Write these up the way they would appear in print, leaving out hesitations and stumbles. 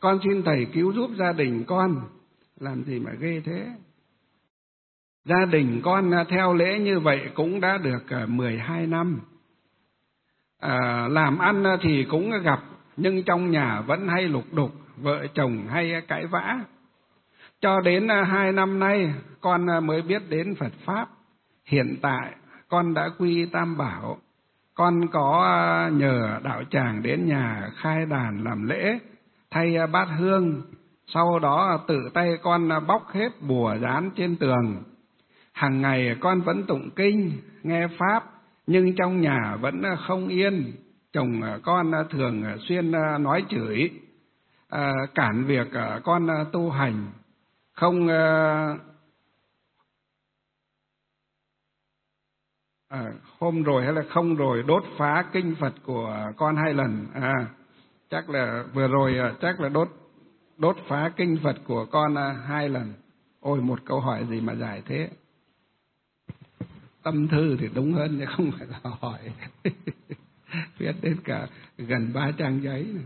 con xin thầy cứu giúp gia đình con. Làm gì mà ghê thế? Gia đình con theo lễ như vậy cũng đã được 12 năm. Làm ăn thì cũng gặp, nhưng trong nhà vẫn hay lục đục, vợ chồng hay cãi vã. Cho đến 2 năm nay con mới biết đến Phật Pháp. Hiện tại con đã quy Tam Bảo. Con có nhờ đạo tràng đến nhà khai đàn làm lễ, thay bát hương. Sau đó tự tay con bóc hết bùa dán trên tường. Hàng ngày con vẫn tụng kinh, nghe Pháp, nhưng trong nhà vẫn không yên. Chồng con thường xuyên nói chửi, cản việc con tu hành. Hôm rồi hay là không rồi đốt phá kinh Phật của con 2 lần. Chắc là vừa rồi chắc là đốt phá kinh Phật của con 2 lần. Ôi, một câu hỏi gì mà dài thế? Tâm thư thì đúng hơn chứ không phải là hỏi. Viết đến cả gần 3 trang giấy này.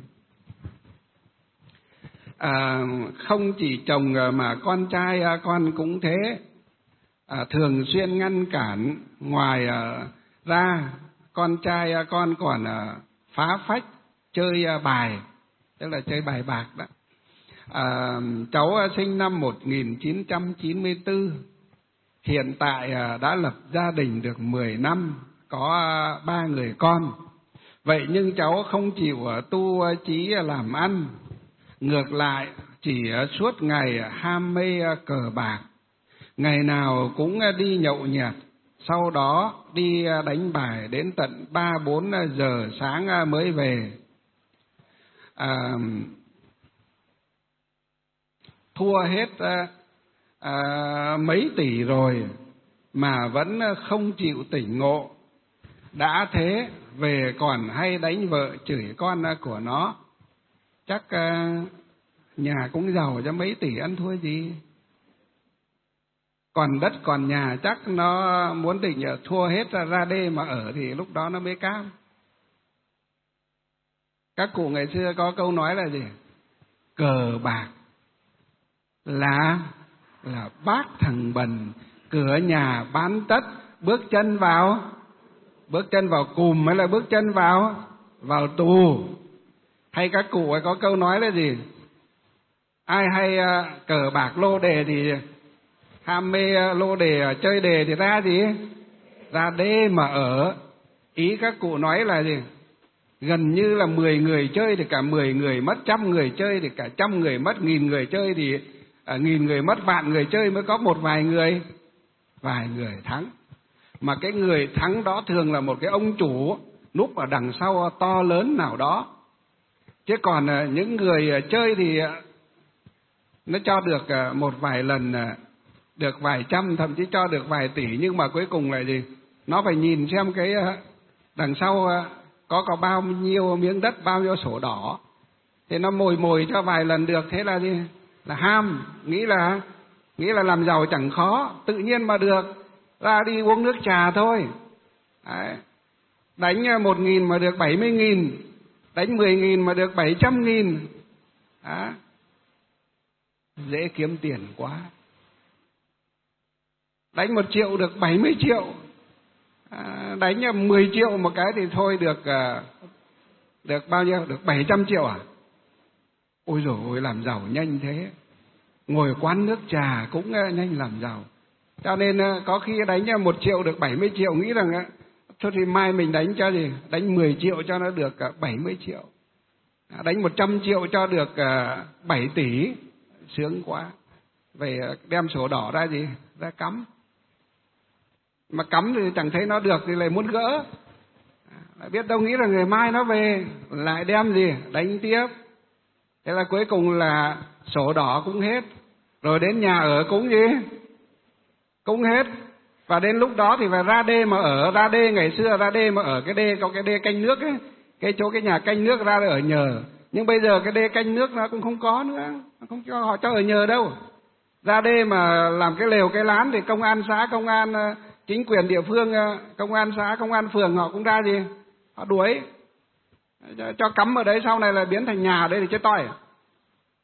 Không chỉ chồng mà con trai con cũng thế. Thường xuyên ngăn cản. Ngoài ra con trai con còn phá phách chơi bài, tức là chơi bài bạc đó. Cháu sinh năm 1994, hiện tại đã lập gia đình được 10 năm, có 3 người con. Vậy nhưng cháu không chịu tu chí làm ăn, ngược lại chỉ suốt ngày ham mê cờ bạc. Ngày nào cũng đi nhậu nhẹt, sau đó đi đánh bài đến tận 3-4 giờ sáng mới về. Thua hết mấy tỷ rồi mà vẫn không chịu tỉnh ngộ. Đã thế về còn hay đánh vợ chửi con của nó. Chắc nhà cũng giàu cho mấy tỷ ăn thua gì. Còn đất còn nhà chắc nó muốn tỉnh thua hết ra đê mà ở thì lúc đó nó mới cam. Các cụ ngày xưa có câu nói là gì? Cờ bạc là bác thằng bần, cửa nhà bán tất, bước chân vào cùm hay là bước chân vào tù. Hay các cụ ấy có câu nói là gì? Ai hay cờ bạc lô đề thì ham mê lô đề, chơi đề thì ra gì? Ra đê mà ở. Ý các cụ nói là gì? Gần như là 10 người chơi thì cả 10 người mất, 100 người chơi thì cả 100 người mất, 1000 người chơi thì 1000 người mất, vạn người chơi mới có một vài người thắng. Mà cái người thắng đó thường là một cái ông chủ núp ở đằng sau to lớn nào đó. Chứ còn những người chơi thì nó cho được một vài lần được vài trăm, thậm chí cho được vài tỷ, nhưng mà cuối cùng là gì? Nó phải nhìn xem cái đằng sau có bao nhiêu miếng đất, bao nhiêu sổ đỏ. Thì nó mồi cho vài lần được, thế là gì? Là ham, nghĩ là làm giàu chẳng khó, tự nhiên mà được. Ra đi uống nước trà thôi. Đấy. Đánh 1.000 mà được 70.000, đánh 10.000 mà được 700.000. Đó. Dễ kiếm tiền quá. Đánh 1 triệu được 70 triệu. Đánh 10 triệu một cái thì thôi được bao nhiêu? Được 700 triệu à? Ôi dồi ôi, làm giàu nhanh thế. Ngồi quán nước trà cũng nhanh làm giàu. Cho nên có khi đánh 1 triệu được 70 triệu, nghĩ rằng thôi thì mai mình đánh cho gì? Đánh 10 triệu cho nó được 70 triệu. Đánh 100 triệu cho được 7 tỷ. Sướng quá. Về đem sổ đỏ ra gì? Ra cắm. Mà cắm thì chẳng thấy nó được thì lại muốn gỡ. Biết đâu nghĩ là ngày mai nó về lại đem gì? Đánh tiếp. Thế là cuối cùng là sổ đỏ cũng hết. Rồi đến nhà ở cũng gì? Cũng hết. Và đến lúc đó thì phải ra đê mà ở. Ra đê ngày xưa ra đê mà ở cái đê, có cái đê canh nước ấy. Cái chỗ cái nhà canh nước ra ở nhờ. Nhưng bây giờ cái đê canh nước nó cũng không có nữa. Nó không cho họ cho ở nhờ đâu. Ra đê mà làm cái lều cái lán thì công an xã, công an chính quyền địa phương, công an xã, công an phường họ cũng ra gì? Họ đuổi. Cho cắm ở đấy sau này là biến thành nhà ở đây thì chết toi.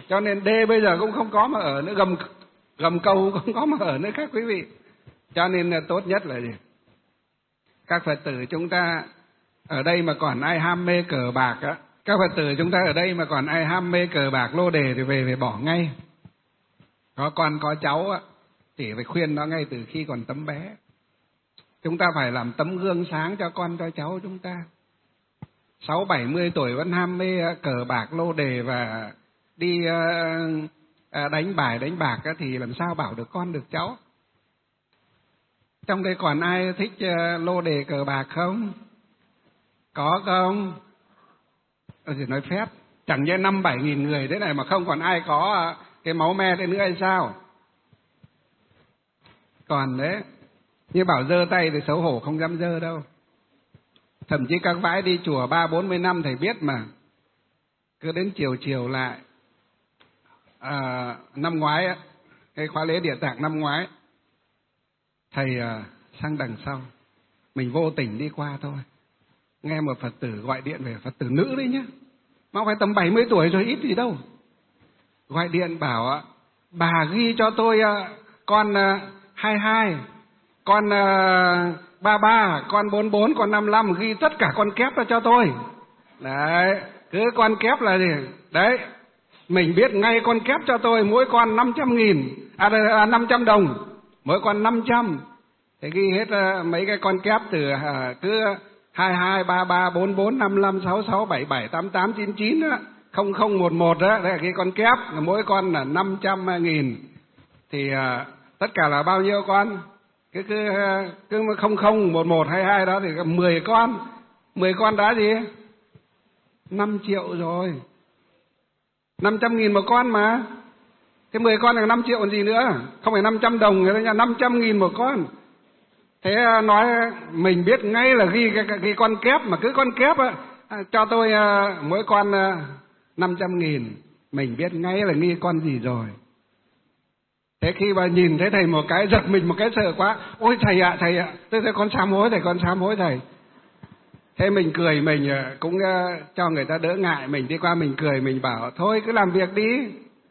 Cho nên đê bây giờ cũng không có mà ở nữa, gầm cầu cũng không có mà ở nữa các quý vị. Cho nên là tốt nhất là gì? Các Phật tử chúng ta ở đây mà còn ai ham mê cờ bạc á, các Phật tử chúng ta ở đây mà còn ai ham mê cờ bạc lô đề thì về phải bỏ ngay. Có con có cháu á thì phải khuyên nó ngay từ khi còn tấm bé. Chúng ta phải làm tấm gương sáng cho con cho cháu chúng ta. 60-70 tuổi vẫn ham mê cờ bạc lô đề và đi đánh bài đánh bạc á, thì làm sao bảo được con được cháu? Trong đây còn ai thích lô đề cờ bạc không? Có không? Thì nói phép, chẳng như 5-7 nghìn người thế này mà không còn ai có cái máu me thế nữa hay sao? Còn đấy, như bảo giơ tay thì xấu hổ không dám giơ đâu. Thậm chí các bãi đi chùa 30-40 năm thầy biết mà. Cứ đến chiều lại. Năm ngoái á, cái khóa lễ Địa Tạng năm ngoái, thầy sang đằng sau, mình vô tình đi qua thôi, nghe một Phật tử gọi điện về, Phật tử nữ đấy nhá, mà không phải tầm 70 tuổi rồi, ít gì đâu. Gọi điện bảo bà ghi cho tôi con 22, con 33, con 44, con 55, ghi tất cả con kép ra cho tôi. Đấy, cứ con kép là gì? Đấy, mình biết ngay con kép cho tôi, mỗi con 500 đồng, mỗi con 500. Thế ghi hết mấy cái con kép từ cứ 22, 33, 44, 55, 66, 77, 88, 99 đó, 0011 đó, đây là cái con kép, mỗi con là 500.000. Thì tất cả là bao nhiêu con? Cứ 0011, 22 đó thì 10 con. 10 con đã gì? 5 triệu rồi. 500.000 một con mà. Thế 10 con là 5 triệu còn gì nữa? Không phải 500 đồng, người ta nhà 500.000 một con. Thế nói mình biết ngay là ghi cái con kép, mà cứ con kép cho tôi mỗi con 500.000, mình biết ngay là nghi con gì rồi. Thế khi mà nhìn thấy thầy một cái giật mình một cái sợ quá, ôi thầy ạ, tôi thấy con sám hối thầy, con sám hối thầy. Thế mình cười, mình cũng cho người ta đỡ ngại, mình đi qua mình cười, mình bảo thôi cứ làm việc đi.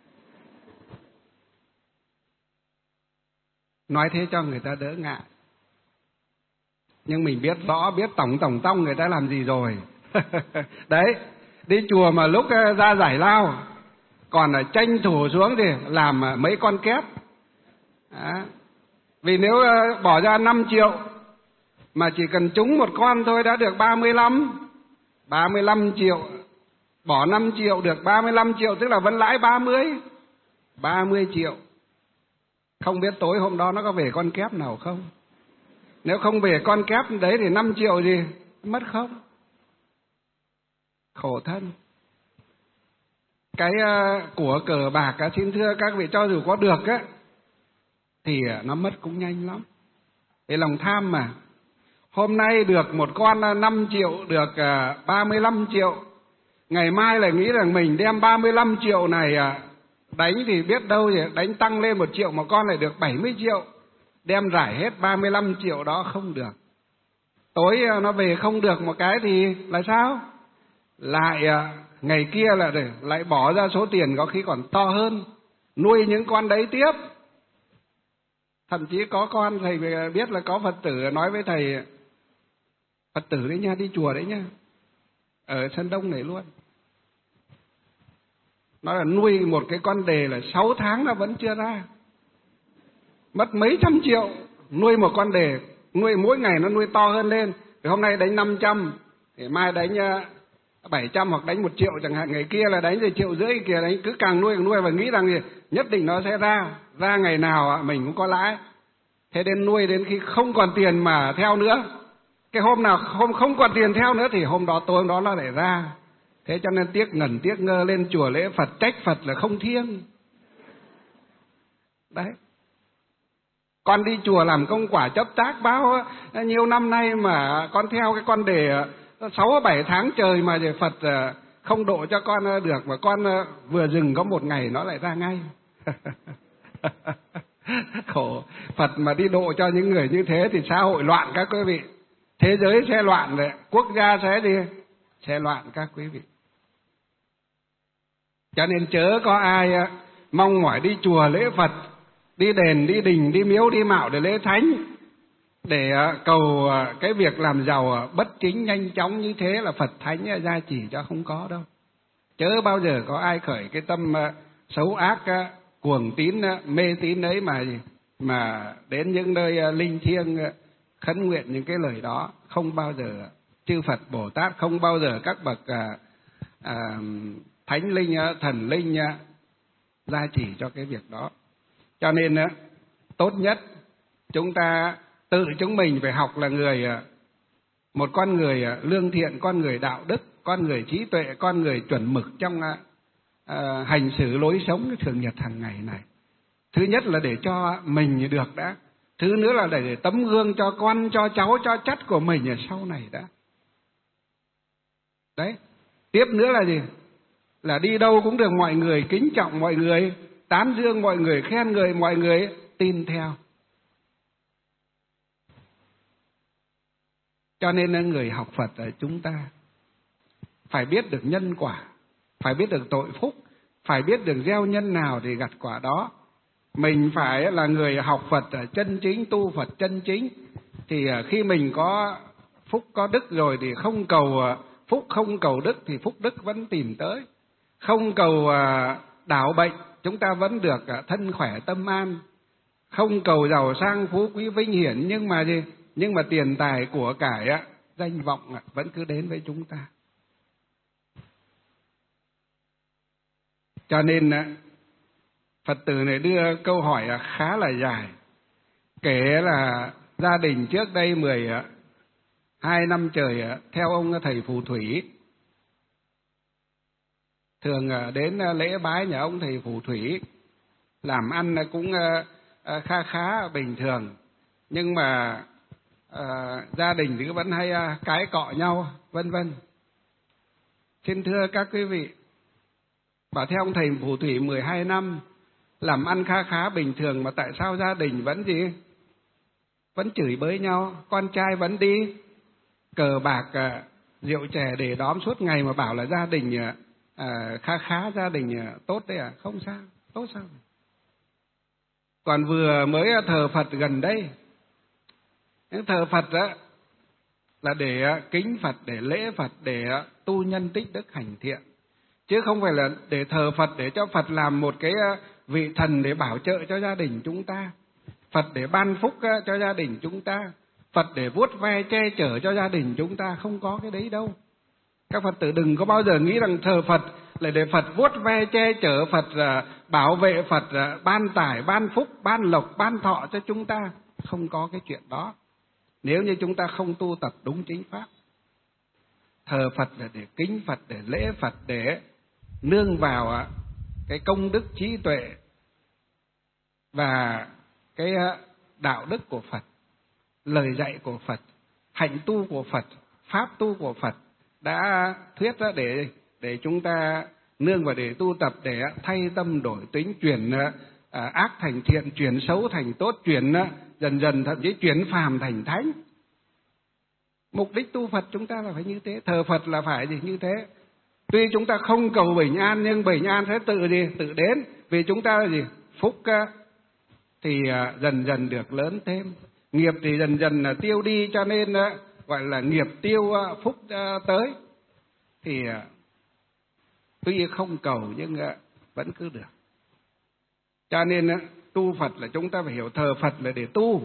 Nói thế cho người ta đỡ ngại. Nhưng mình biết rõ, biết tổng tông người ta làm gì rồi. Đấy, đi chùa mà lúc ra giải lao, còn tranh thủ xuống thì làm mấy con kép. Đó. Vì nếu bỏ ra 5 triệu mà chỉ cần trúng một con thôi đã được 35 triệu. Bỏ 5 triệu được 35 triệu, tức là vẫn lãi 30 triệu. Không biết tối hôm đó nó có về con kép nào không? Nếu không về con kép đấy thì 5 triệu gì? Mất không? Khổ thân. Cái của cờ bạc xin thưa các vị, cho dù có được á thì nó mất cũng nhanh lắm. Cái lòng tham mà. Hôm nay được một con 5 triệu, được 35 triệu. Ngày mai lại nghĩ rằng mình đem 35 triệu này đánh thì biết đâu thì đánh tăng lên 1 triệu, một con lại được 70 triệu. Đem rải hết 35 triệu đó không được. Tối nó về không được một cái thì là sao? Lại ngày kia là lại bỏ ra số tiền có khi còn to hơn, nuôi những con đấy tiếp. Thậm chí có con thầy biết là có Phật tử nói với thầy, Phật tử đấy nha, đi chùa đấy nha, ở Sơn Đông này luôn. Nó là nuôi một cái con đề là 6 tháng nó vẫn chưa ra. Mất mấy trăm triệu nuôi một con đề, nuôi mỗi ngày nó nuôi to hơn lên. Thì hôm nay đánh 500, thì mai đánh 700 hoặc đánh 1 triệu chẳng hạn, ngày kia là đánh rồi 1,5 triệu kia, đánh cứ càng nuôi và nghĩ rằng thì nhất định nó sẽ ra ngày nào mình cũng có lãi. Thế đến nuôi đến khi không còn tiền mà theo nữa, cái hôm nào không còn tiền theo nữa thì hôm đó tối hôm đó nó lại ra. Thế cho nên tiếc ngẩn tiếc ngơ lên chùa lễ Phật, trách Phật là không thiêng. Đấy. Con đi chùa làm công quả chấp tác báo nhiều năm nay mà con theo cái con đề 6-7 tháng trời mà về Phật không độ cho con được, mà con vừa dừng có 1 ngày nó lại ra ngay. Khổ. Phật mà đi độ cho những người như thế thì xã hội loạn các quý vị. Thế giới sẽ loạn đấy, quốc gia sẽ gì? Sẽ loạn các quý vị. Cho nên chớ có ai mong mỏi đi chùa lễ Phật, đi đền, đi đình, đi miếu, đi mạo để lễ thánh, để cầu cái việc làm giàu bất chính nhanh chóng như thế là Phật thánh gia chỉ cho, không có đâu. Chớ bao giờ có ai khởi cái tâm xấu ác, cuồng tín, mê tín ấy mà đến những nơi linh thiêng khấn nguyện những cái lời đó. Không bao giờ chư Phật Bồ Tát, không bao giờ các bậc thánh linh, thần linh gia chỉ cho cái việc đó. Cho nên tốt nhất chúng ta tự chúng mình phải học là một con người lương thiện, con người đạo đức, con người trí tuệ, con người chuẩn mực trong hành xử lối sống thường nhật hàng ngày này. Thứ nhất là để cho mình được đã, thứ nữa là để tấm gương cho con, cho cháu, cho chắt của mình ở sau này đã. Đấy. Tiếp nữa là gì? Là đi đâu cũng được mọi người kính trọng, mọi người tán dương, mọi người khen người, mọi người tin theo. Cho nên người học Phật là chúng ta phải biết được nhân quả, phải biết được tội phúc, phải biết được gieo nhân nào thì gặt quả đó. Mình phải là người học Phật chân chính, tu Phật chân chính. Thì khi mình có phúc có đức rồi thì không cầu phúc, không cầu đức thì phúc đức vẫn tìm tới. Không cầu đảo bệnh, chúng ta vẫn được thân khỏe tâm an. Không cầu giàu sang phú quý vinh hiển, nhưng mà gì? Nhưng mà tiền tài của cải, danh vọng vẫn cứ đến với chúng ta. Cho nên Phật tử này đưa câu hỏi khá là dài. Kể là gia đình trước đây 12 năm trời theo ông thầy phù thủy, thường đến lễ bái nhà ông thầy phù thủy, làm ăn cũng khá khá bình thường, nhưng mà gia đình thì vẫn hay cãi cọ nhau, vân vân. Xin thưa các quý vị, bảo theo ông thầy phù thủy 12 năm làm ăn khá khá bình thường mà tại sao gia đình vẫn gì? Vẫn chửi bới nhau, con trai vẫn đi cờ bạc, rượu chè để đóm suốt ngày mà bảo là gia đình khá khá, gia đình tốt đấy à? Không sao, tốt sao? Còn vừa mới thờ Phật gần đây, thờ Phật là để kính Phật, để lễ Phật, để tu nhân tích đức hành thiện, chứ không phải là để thờ Phật để cho Phật làm một cái vị thần để bảo trợ cho gia đình chúng ta, Phật để ban phúc cho gia đình chúng ta, Phật để vuốt ve che chở cho gia đình chúng ta. Không có cái đấy đâu. Các Phật tử đừng có bao giờ nghĩ rằng thờ Phật là để Phật vuốt ve che chở, Phật bảo vệ, Phật ban tài, ban phúc, ban lộc, ban thọ cho chúng ta. Không có cái chuyện đó nếu như chúng ta không tu tập đúng chính pháp. Thờ Phật là để kính Phật, để lễ Phật, để nương vào cái công đức trí tuệ và cái đạo đức của Phật, lời dạy của Phật, hạnh tu của Phật, pháp tu của Phật đã thuyết ra để chúng ta nương vào để tu tập, để thay tâm đổi tính, chuyển ác thành thiện, chuyển xấu thành tốt, chuyển dần dần thậm chí chuyển phàm thành thánh. Mục đích tu Phật chúng ta là phải như thế, thờ Phật là phải gì như thế. Tuy chúng ta không cầu bình an nhưng bình an sẽ tự đến, vì chúng ta là gì? Phúc thì dần dần được lớn thêm, nghiệp thì dần dần tiêu đi, cho nên gọi là nghiệp tiêu phúc tới. Thì tuy không cầu nhưng vẫn cứ được. Cho nên tu Phật là chúng ta phải hiểu thờ Phật là để tu.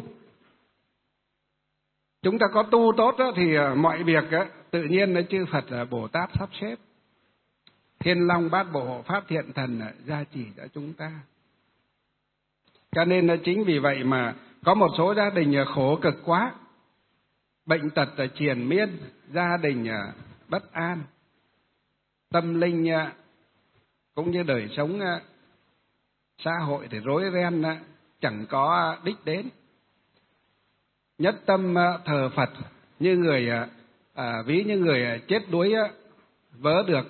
Chúng ta có tu tốt thì mọi việc tự nhiên chư Phật Bồ Tát sắp xếp, Thiên Long Bát Bộ Hộ Pháp Thiện Thần gia trì cho chúng ta. Cho nên chính vì vậy mà có một số gia đình khổ cực quá, bệnh tật triền miên, gia đình bất an, tâm linh cũng như đời sống xã hội thì rối ren, chẳng có đích đến. Nhất tâm thờ Phật như người ví như người chết đuối vớ được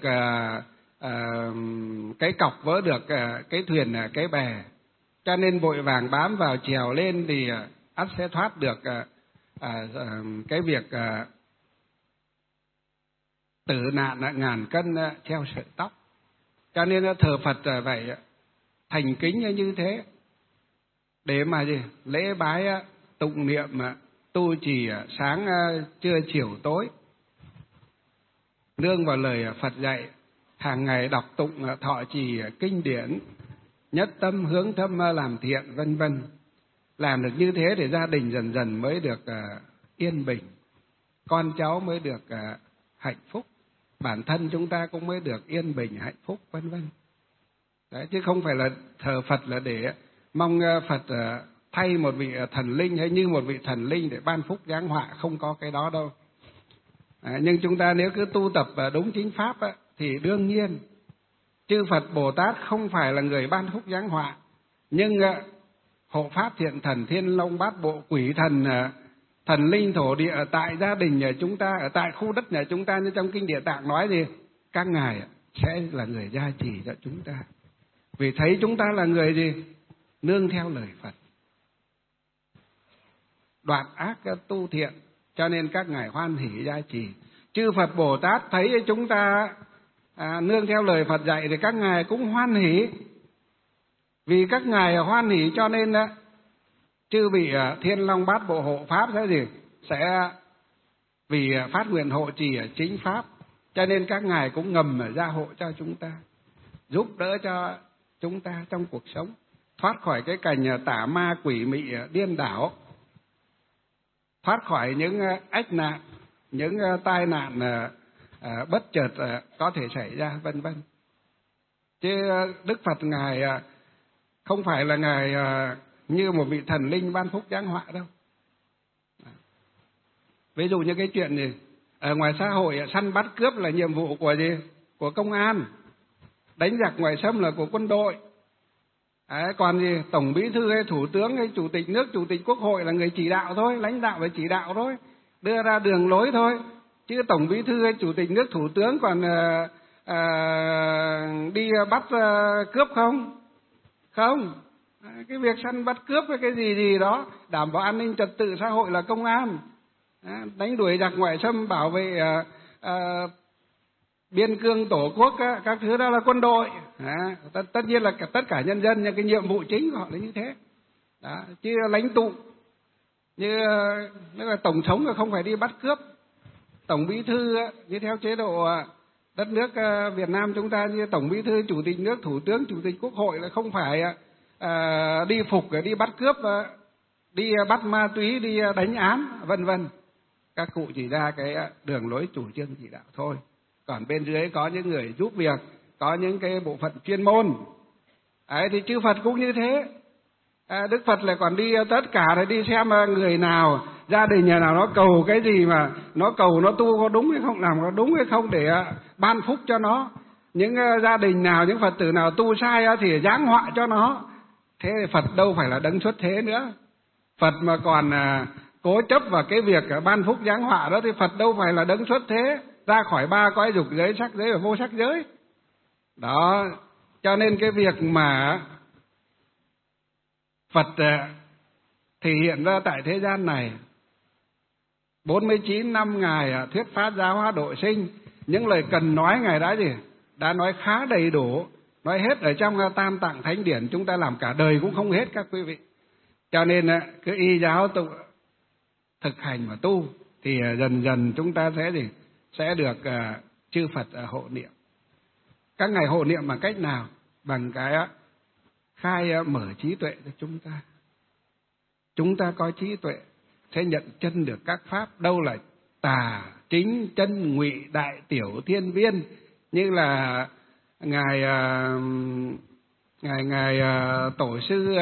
cái cọc, vớ được cái thuyền, cái bè, cho nên vội vàng bám vào trèo lên thì ắt sẽ thoát được cái việc tử nạn ngàn cân treo sợi tóc. Cho nên thờ Phật phải thành kính như thế, để mà gì? Lễ bái tụng niệm tu trì sáng trưa chiều tối, nương vào lời Phật dạy, hàng ngày đọc tụng thọ trì kinh điển, nhất tâm hướng tâm làm thiện, vân vân. Làm được như thế thì gia đình dần dần mới được yên bình, con cháu mới được hạnh phúc, bản thân chúng ta cũng mới được yên bình hạnh phúc, vân vân. Đấy, chứ không phải là thờ Phật là để mong Phật thay một vị thần linh hay như một vị thần linh để ban phúc giáng họa, không có cái đó đâu. Nhưng chúng ta nếu cứ tu tập đúng chính pháp thì đương nhiên chư Phật Bồ Tát không phải là người ban phúc giáng họa, nhưng hộ pháp thiện thần, thiên long bát bộ, quỷ thần, thần linh thổ địa ở tại gia đình nhà chúng ta, ở tại khu đất nhà chúng ta, như trong kinh Địa Tạng nói gì, các ngài sẽ là người gia trì cho chúng ta, vì thấy chúng ta là người gì, nương theo lời Phật, đoạt ác tu thiện, cho nên các ngài hoan hỷ gia trì. Chư Phật Bồ Tát thấy chúng ta nương theo lời Phật dạy thì các ngài cũng hoan hỷ. Vì các ngài hoan hỷ cho nên chư vị thiên long bát bộ hộ pháp sẽ vì phát nguyện hộ trì chính pháp, cho nên các ngài cũng ngầm gia hộ cho chúng ta, giúp đỡ cho chúng ta trong cuộc sống, thoát khỏi cái cảnh tà ma quỷ mị điên đảo, thoát khỏi những ách nạn, những tai nạn bất chợt có thể xảy ra, vân vân. Chứ Đức Phật ngài không phải là ngài như một vị thần linh ban phúc giáng họa đâu. Ví dụ như cái chuyện gì ở ngoài xã hội, săn bắt cướp là nhiệm vụ của gì, của công an, đánh giặc ngoại xâm là của quân đội. Còn gì tổng bí thư hay thủ tướng hay chủ tịch nước, chủ tịch quốc hội là người chỉ đạo thôi, lãnh đạo phải chỉ đạo thôi, đưa ra đường lối thôi. Chứ tổng bí thư hay chủ tịch nước, thủ tướng còn đi bắt cướp không? Không. Cái việc săn bắt cướp hay cái gì đó, đảm bảo an ninh trật tự xã hội là công an, đánh đuổi giặc ngoại xâm, bảo vệ biên cương tổ quốc các thứ đó là quân đội. Tất nhiên là tất cả nhân dân, nhưng cái nhiệm vụ chính của họ là như thế đó. Chứ lãnh tụ như là tổng thống là không phải đi bắt cướp. Tổng bí thư như theo chế độ đất nước Việt Nam chúng ta, như tổng bí thư, chủ tịch nước, thủ tướng, chủ tịch quốc hội là không phải đi phục, đi bắt cướp, đi bắt ma túy, đi đánh án, vân vân. Các cụ chỉ ra cái đường lối chủ trương chỉ đạo thôi. Còn bên dưới có những người giúp việc, có những cái bộ phận chuyên môn. Thì chư Phật cũng như thế. Đức Phật lại còn đi tất cả, để đi xem người nào, gia đình nhà nào nó cầu cái gì, mà nó cầu nó tu có đúng hay không, làm có đúng hay không, để ban phúc cho nó. Những gia đình nào, những Phật tử nào tu sai thì giáng họa cho nó. Thế thì Phật đâu phải là đấng xuất thế nữa. Phật mà còn cố chấp vào cái việc ban phúc giáng họa đó thì Phật đâu phải là đấng xuất thế, ra khỏi ba cõi dục giới, sắc giới và vô sắc giới. Đó, cho nên cái việc mà Phật thể hiện ra tại thế gian này, 49 năm Ngài thuyết pháp giáo hóa độ sinh, những lời cần nói Ngài đã nói khá đầy đủ, nói hết ở trong Tam Tạng Thánh Điển, chúng ta làm cả đời cũng không hết các quý vị. Cho nên cứ y giáo thực hành và tu thì dần dần chúng ta sẽ được chư Phật hộ niệm. Các ngài hộ niệm bằng cách nào? Bằng cái khai mở trí tuệ cho chúng ta. Chúng ta có trí tuệ sẽ nhận chân được các pháp, đâu là tà, chính, chân, ngụy, đại, tiểu, thiên, viên, như là ngài tổ sư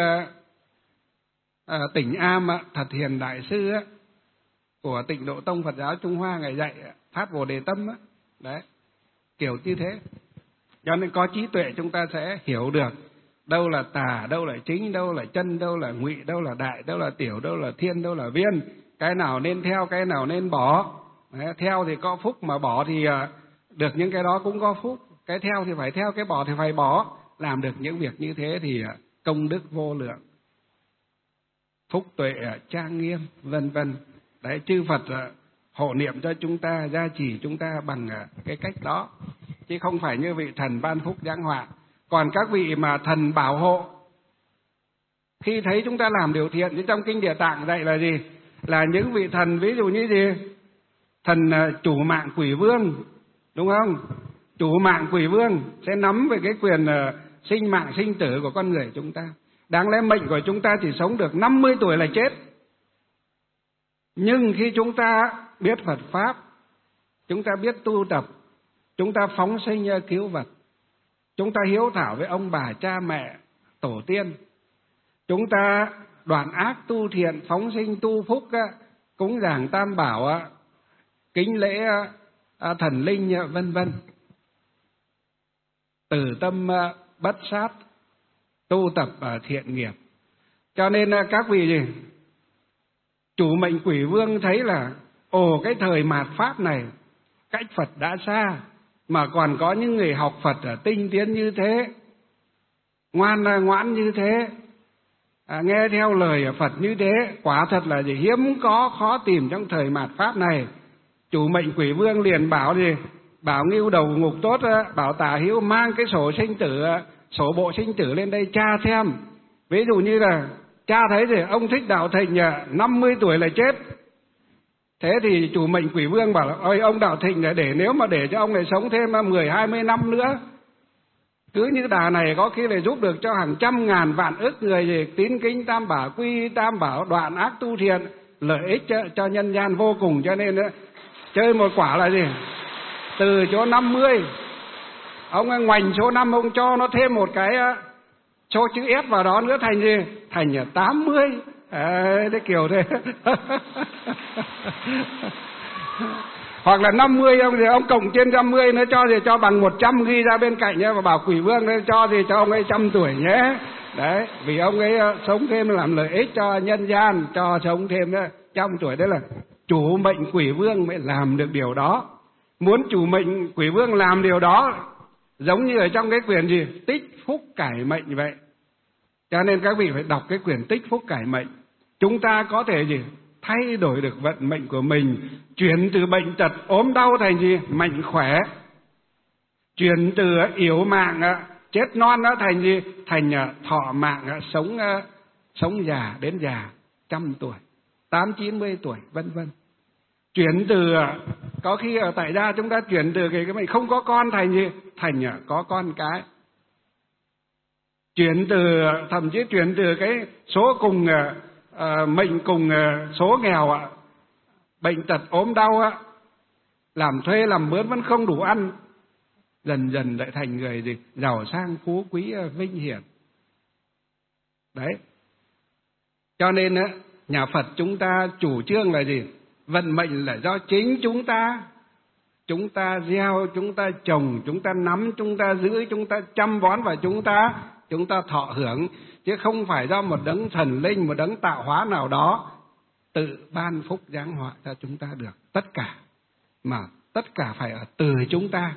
Tỉnh Am, Thật Hiền đại sư của Tịnh Độ Tông Phật giáo Trung Hoa, ngài dạy phát Bồ Đề Tâm đấy, kiểu như thế. Cho nên có trí tuệ chúng ta sẽ hiểu được đâu là tà, đâu là chính, đâu là chân, đâu là ngụy, đâu là đại, đâu là tiểu, đâu là thiên, đâu là viên, cái nào nên theo, cái nào nên bỏ. Đấy, theo thì có phúc, mà bỏ thì được những cái đó cũng có phúc. Cái theo thì phải theo, cái bỏ thì phải bỏ. Làm được những việc như thế thì công đức vô lượng, phúc tuệ trang nghiêm, vân vân. Đấy, chư Phật hộ niệm cho chúng ta, gia trì chúng ta bằng cái cách đó. chứ không phải như vị thần ban phúc giáng họa. Còn các vị mà thần bảo hộ, khi thấy chúng ta làm điều thiện, chứ trong kinh Địa Tạng dạy là gì? Là những vị thần ví dụ như gì? Thần chủ mạng quỷ vương, đúng không? Chủ mạng quỷ vương sẽ nắm về cái quyền sinh mạng sinh tử của con người chúng ta. Đáng lẽ mệnh của chúng ta chỉ sống được 50 tuổi là chết. Nhưng khi chúng ta biết Phật Pháp, chúng ta biết tu tập, chúng ta phóng sinh cứu vật, chúng ta hiếu thảo với ông bà cha mẹ tổ tiên, chúng ta đoạn ác tu thiện, phóng sinh tu phúc, cúng dường tam bảo, kính lễ thần linh, vân vân, từ tâm bất sát, tu tập thiện nghiệp. Cho nên các vị gì? Chủ mệnh quỷ vương thấy là cái thời mạt Pháp này cách Phật đã xa, mà còn có những người học Phật tinh tiến như thế, ngoan ngoãn như thế, nghe theo lời Phật như thế, quả thật là gì? Hiếm có, khó tìm trong thời mạt Pháp này. Chủ mệnh quỷ vương liền bảo gì? Bảo Ngưu Đầu Ngục Tốt, bảo Tả Hữu mang cái sổ sinh tử, sổ bộ sinh tử lên đây tra xem. Ví dụ như là cha thấy thì ông Thích Đạo Thịnh 50 tuổi là chết. Thế thì chủ mệnh quỷ vương bảo là ôi ông Đạo Thịnh để nếu mà để cho ông này sống thêm 10-20 năm nữa, cứ như đà này có khi lại giúp được cho hàng trăm ngàn vạn ức người gì tín kính tam bảo, quy tam bảo, đoạn ác tu thiện, lợi ích cho nhân gian vô cùng. Cho nên chơi một quả là gì? Từ chỗ 50, ông ngoảnh số 5, ông cho nó thêm một cái số chữ S vào đó nữa, thành gì? Thành 80. Đấy kiểu thế. Hoặc là 50, ông cộng trên 50 nó cho gì? Cho bằng 100 ghi ra bên cạnh nhé, và bảo quỷ vương nó cho gì? Cho ông ấy 100 tuổi nhé. Đấy, vì ông ấy sống thêm làm lợi ích cho nhân gian, cho sống thêm 100 tuổi. Đấy là chủ mệnh quỷ vương mới làm được điều đó. Muốn chủ mệnh quỷ vương làm điều đó, giống như ở trong cái quyển gì? Tích phúc cải mệnh vậy. Cho nên các vị phải đọc cái quyển Tích Phúc Cải Mệnh. Chúng ta có thể gì? Thay đổi được vận mệnh của mình, chuyển từ bệnh tật ốm đau thành gì? Mạnh khỏe. Chuyển từ yếu mạng chết non nó thành gì? Thành thọ mạng, sống già đến già 100 tuổi, 80-90 tuổi, vân vân. Chuyển từ có khi ở tại gia chúng ta chuyển từ cái mệnh không có con thành gì? Thành có con cái. Chuyển từ, thậm chí chuyển từ cái số cùng mệnh cùng số nghèo, bệnh tật ốm đau, làm thuê làm mướn vẫn không đủ ăn, dần dần lại thành người gì? Giàu sang phú quý vinh hiển. Đấy. Cho nên nhà Phật chúng ta chủ trương là gì? Vận mệnh là do chính chúng ta. Chúng ta gieo, chúng ta trồng, chúng ta nắm, chúng ta giữ, chúng ta chăm bón và chúng ta thọ hưởng, chứ không phải do một đấng thần linh, một đấng tạo hóa nào đó tự ban phúc giáng họa cho chúng ta được tất cả, mà tất cả phải ở từ chúng ta.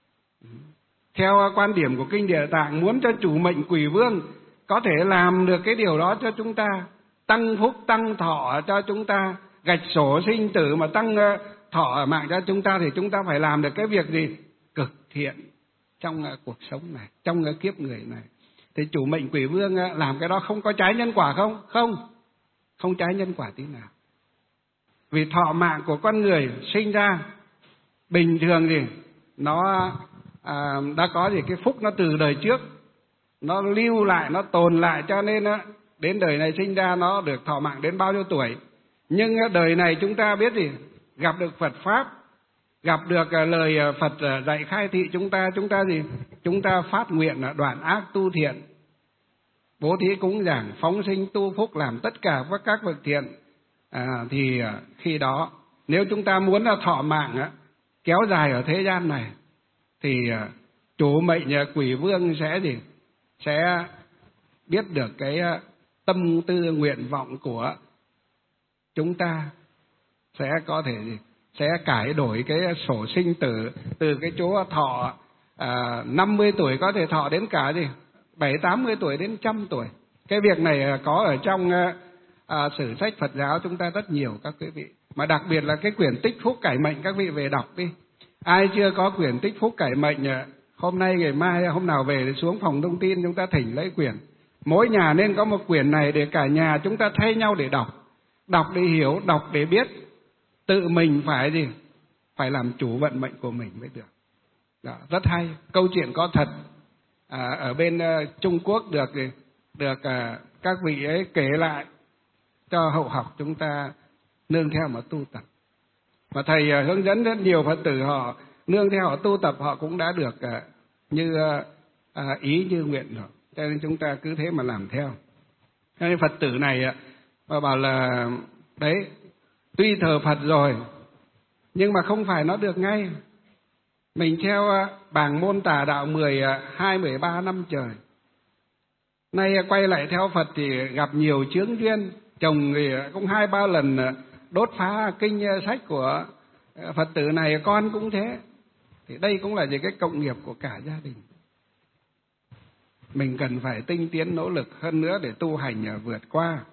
Theo quan điểm của kinh Địa Tạng, muốn cho chủ mệnh quỷ vương có thể làm được cái điều đó cho chúng ta, tăng phúc tăng thọ cho chúng ta, gạch sổ sinh tử mà tăng thọ mạng cho chúng ta, thì chúng ta phải làm được cái việc gì? Cực thiện trong cuộc sống này, trong cái kiếp người này. Thì chủ mệnh quỷ vương làm cái đó không có trái nhân quả không? Không trái nhân quả tí nào. Vì thọ mạng của con người sinh ra bình thường thì nó đã có gì cái phúc nó từ đời trước, nó lưu lại, nó tồn lại, cho nên đến đời này sinh ra nó được thọ mạng đến bao nhiêu tuổi. Nhưng đời này chúng ta biết gì? Gặp được Phật Pháp, gặp được lời Phật dạy khai thị chúng ta gì? Chúng ta phát nguyện đoạn ác tu thiện, bố thí cúng dường, phóng sinh tu phúc, làm tất cả các việc thiện. Thì khi đó nếu chúng ta muốn thọ mạng kéo dài ở thế gian này, thì chủ mệnh quỷ vương sẽ gì? Sẽ biết được cái tâm tư nguyện vọng của chúng ta, sẽ có thể gì? Sẽ cải đổi cái sổ sinh tử, từ cái chỗ thọ 50 tuổi có thể thọ đến cả gì? 70-80 tuổi đến 100 tuổi. Cái việc này có ở trong sử sách Phật giáo chúng ta rất nhiều các quý vị. Mà đặc biệt là cái quyển Tích Phúc Cải Mệnh, các vị về đọc đi. Ai chưa có quyển Tích Phúc Cải Mệnh, hôm nay ngày mai hôm nào về thì xuống phòng thông tin chúng ta thỉnh lấy quyển. Mỗi nhà nên có một quyển này để cả nhà chúng ta thay nhau để đọc. Đọc để hiểu, đọc để biết. Tự mình phải gì? Phải làm chủ vận mệnh của mình mới được. Đó, rất hay. Câu chuyện có thật. Ở bên Trung Quốc được các vị ấy kể lại cho hậu học chúng ta nương theo mà tu tập. Và thầy hướng dẫn rất nhiều Phật tử họ nương theo họ tu tập, họ cũng đã được như ý như nguyện rồi. Cho nên chúng ta cứ thế mà làm theo. Cho nên Phật tử này mà bảo là đấy, tuy thờ Phật rồi nhưng mà không phải nó được ngay. Mình theo bảng môn tà đạo 12, 13 năm trời. Nay quay lại theo Phật thì gặp nhiều chướng duyên. Chồng thì cũng 2-3 lần đốt phá kinh sách của Phật tử này, con cũng thế. Thì đây cũng là những cái cộng nghiệp của cả gia đình. Mình cần phải tinh tiến nỗ lực hơn nữa để tu hành vượt qua.